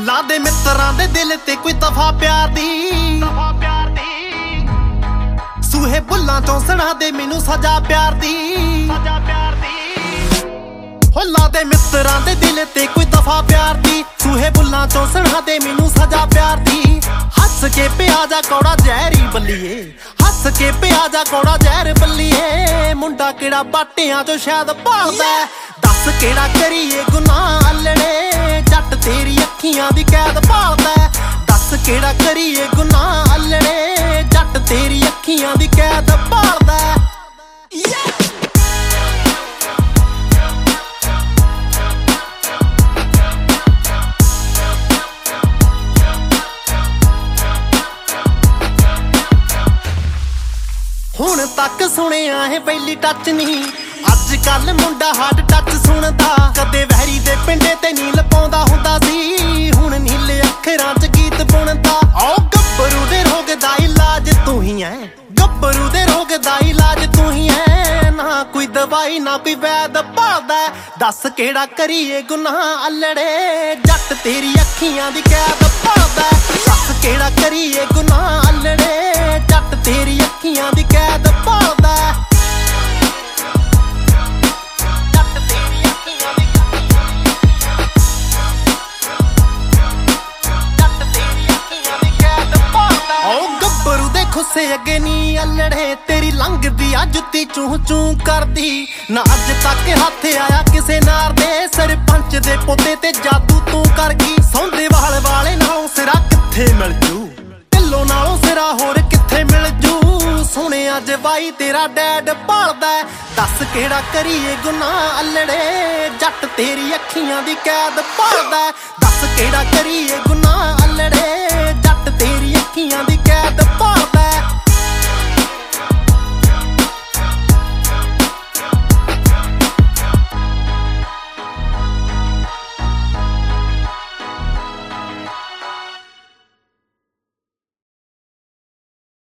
ਲਾ ਦੇ ਮਿੱਤਰਾਂ ਦੇ ਦਿਲ ਤੇ ਕੋਈ ਦਫਾ ਪਿਆਰ ਦੀ ਸੂਹੇ ਬੁੱਲਾਂ ਚੋਂ ਸੁਣਾ ਦੇ ਮੈਨੂੰ ਸਜ਼ਾ ਪਿਆਰ ਦੀ ਹੋ ਲਾ ਦੇ ਮਿੱਤਰਾਂ ਦੇ ਦਿਲ ਤੇ ਕੋਈ ਦਫਾ ਪਿਆਰ ਦੀ ਸੂਹੇ ਬੁੱਲਾਂ ਚੋਂ ਸੁਣਾ ਦੇ ਮੈਨੂੰ ਸਜ਼ਾ ਪਿਆਰ ਦੀ ਹੱਸ ਕੇ ਪਿਆ ਜਾ ਕੌੜਾ ਜ਼ਹਿਰੀ ਬੱਲੀਏ ਹੱਸ ਕੇ ਪਿਆ ਜਾ ਕੌੜਾ ਜ਼ਹਿਰ ਬੱਲੀਏ ਮੁੰਡਾ ਕਿਹੜਾ ਬਾਟਿਆਂ ਚੋਂ ਸ਼ਾਇਦ ਭਾਲਦਾ ਦੱਸ ਕਿਹੜਾ ਕਰੀਏ ਗੁਨਾਹ ਅਲੜੇ ਜੱਟ ਤੇਰੀ ਅੱਖੀਆਂ ਦੀ ਕੈਦ ਭਾਲਦਾ ਦੱਸ ਕਿਹੜਾ ਕਰੀਏ ਗੁਨਾਹ ਅਲੜੇ ਜੱਟ ਤੇਰੀ ਅੱਖੀਆਂ ਦੀ ਕੈਦ ਭਾਲਦਾ ਹੁਣ ਤੱਕ ਸੁਣਿਆ ਹੈ ਪਹਿਲੀ ਟੱਚ ਨਹੀਂ ਅੱਜ ਕੱਲ ਮੁੰਡਾ ਹਾਰਡ ਟੱਚ ਸੁਣਦਾ ਕਦੇ ਵਹਿਰੀ ਦੇ ਪਿੰਡੇ ਤੇ ਨੀ ਲਪਾਉਂਦਾ ਹੁੰਦਾ ਸੀ ਹੁਣ ਨੀਲੇ ਅੱਖਰਾਂ 'ਚ ਗੀਤ ਬੁਣਦਾ ਓ ਗੱਭਰੂ ਦੇ ਰੋਗ ਦਾ ਇਲਾਜ ਤੂੰ ਹੀ ਐ ਗੱਭਰੂ ਦੇ ਰੋਗ ਦਾ ਇਲਾਜ ਤੂੰ ਹੀ ਐ ਨਾ ਕੋਈ ਦਵਾਈ ਨਾ ਕੋਈ ਵੈਦ ਭਾਲਦਾ ਦੱਸ ਕਿਹੜਾ ਕਰੀਏ ਗੁਨਾਹ ਅਲੜੇ ਜੱਟ ਤੇਰੀ ਅੱਖੀਆਂ ਦੀ ਕੈਦ ਭਾਲਦਾ ਦੱਸ ਕਿਹੜਾ ਕਰੀਏ ਗੁਨਾਹ ਅਲੜੇ ਜੱਟ ਤੇਰੀ ਅੱਖੀਆਂ ਦੀ ਕੈਦ ਭਾਲਦਾ ਖੁੱਸੇ ਅੱਗੇ ਨੀ ਅਲੜੇ ਤੇਰੀ ਲੰਘਦੀ ਆ ਜੁੱਤੀ ਚੂੰ ਚੂੰ ਕਰਦੀ ਨਾ ਅੱਜ ਤੱਕ ਹੱਥ ਆਇਆ ਕਿਸੇ ਨਾਰ ਦੇ ਸਰਪੰਚ ਦੇ ਪੋਤੇ ਤੇ ਜਾਦੂ ਤੂੰ ਕਰ ਗਈ ਸੌਂਦੇ ਵਾਲੇ ਨਾਲੋਂ ਸਿਰਾ ਕਿੱਥੇ ਮਿਲ ਜੂ ਢਿੱਲੋਂ ਨਾਲੋਂ ਸਿਰਾ ਹੋਰ ਕਿੱਥੇ ਮਿਲ ਜੂ ਸੁਣਿਆ ਜਵਾਈ ਤੇਰਾ ਡੈਡ ਭਾਲਦਾ ਦੱਸ ਕਿਹੜਾ ਕਰੀਏ ਗੁਨਾਹ ਅਲੜੇ ਜੱਟ ਤੇਰੀ ਅੱਖੀਆਂ ਦੀ ਕੈਦ ਭਾਲਦਾ ਦੱਸ ਕਿਹੜਾ ਕਰੀਏ